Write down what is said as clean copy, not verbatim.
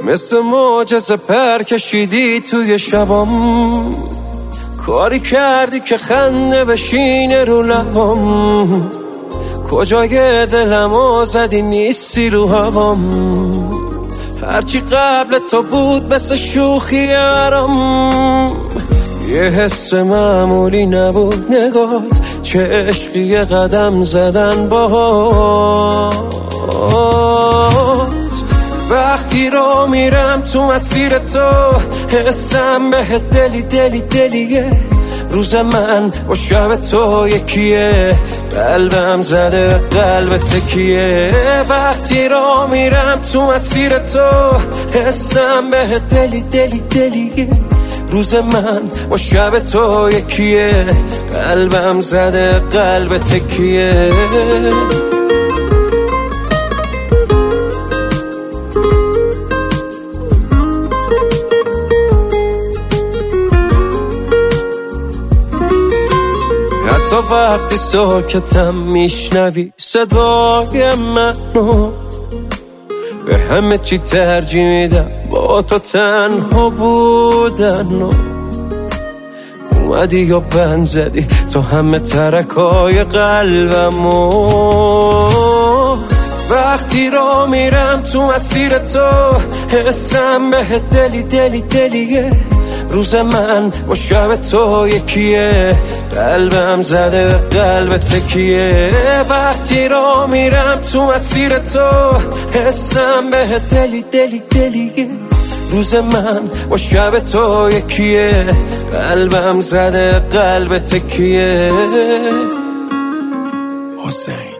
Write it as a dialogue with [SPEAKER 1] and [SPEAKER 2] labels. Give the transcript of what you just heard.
[SPEAKER 1] مثل معجزه پر کشیدی توی شبام، کاری کردی که خنده بشینه رو لبام، کجای دلمو زدی نیستی رو هوام، هرچی قبل تو بود مثل شوخی برام، یه حس معمولی نبود نگات، چه عشقی قدم زدن باهات، وقتی رو میرم تو مسیر تو حسم به دلیه، روز من با شب تو یکیه، قلبم زده قلب تکیه، وقتی رو میرم تو مسیر تو حسم به دلیه، روز من با شب تو یکیه، قلبم زده قلب تکیه. حتی وقتی ساکتم میشنوی صدای منو، به همه چی ترجیح میدم با تو تنها بودن، اومدی یا بند زدی تو همه ترکای قلبمو، وقتی رو میرم تو مسیر تو حسم به دلیه، روز من با شب تو یکیه، قلبم زده قلب تکیه، وقتی رو میرم تو مسیر تو حسم به دلیه، روز من با شب تو یکیه، قلبم زده قلب تکیه.
[SPEAKER 2] حسین